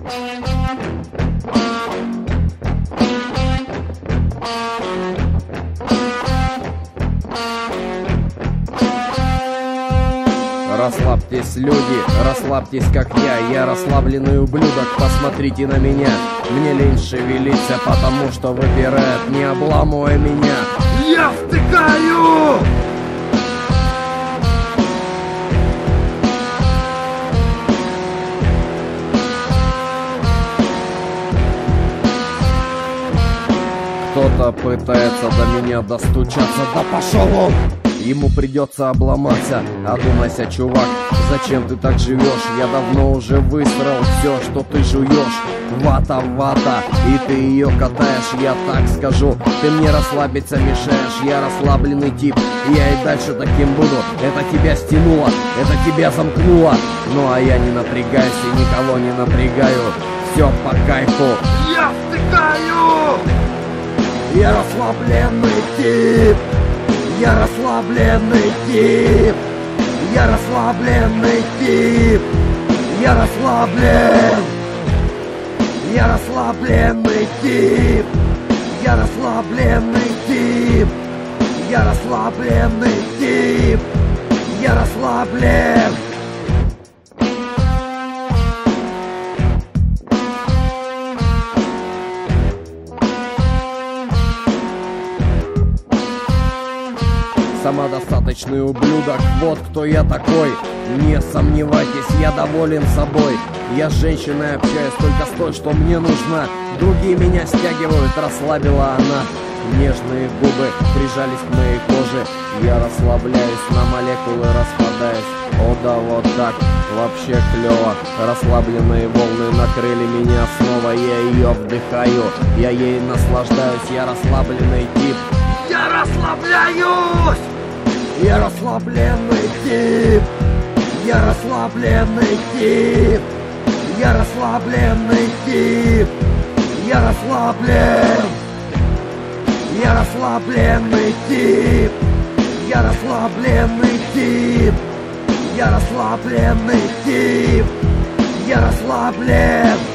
Расслабьтесь, люди, расслабьтесь, как я расслабленный ублюдок, посмотрите на меня. Мне лень шевелиться, потому что выпирает, не обламывай меня. Я втыкаю! Кто-то пытается до меня достучаться, да пошел он! Ему придется обломаться. Одумайся, чувак, зачем ты так живешь? Я давно уже выстроил все, что ты жуешь. Вата, и ты ее катаешь, я так скажу. Ты мне расслабиться мешаешь, я расслабленный тип. Я и дальше таким буду. Это тебя стянуло, это тебя замкнуло. Ну а я не напрягаюсь и никого не напрягаю. Все по кайфу. Я втыкаю! Я расслабленный тип. Я расслабленный тип. Я расслабленный тип. Я расслаблен. Я расслабленный тип. Я расслабленный тип. Я расслабленный тип. Я расслаблен. Самодостаточный ублюдок, вот кто я такой. Не сомневайтесь, я доволен собой. Я с женщиной общаюсь только с той, что мне нужна. Другие меня стягивают, расслабила она. Нежные губы прижались к моей коже. Я расслабляюсь, на молекулы распадаюсь. О да, вот так, вообще клево. Расслабленные волны накрыли меня снова. Я ее вдыхаю, я ей наслаждаюсь. Я расслабленный тип. Я расслабляюсь! Я расслабленный тип. Я расслабленный тип. Я расслабленный тип. Я расслаблен. Я расслабленный тип. Я расслабленный тип. Я расслабленный тип. Я расслаблен.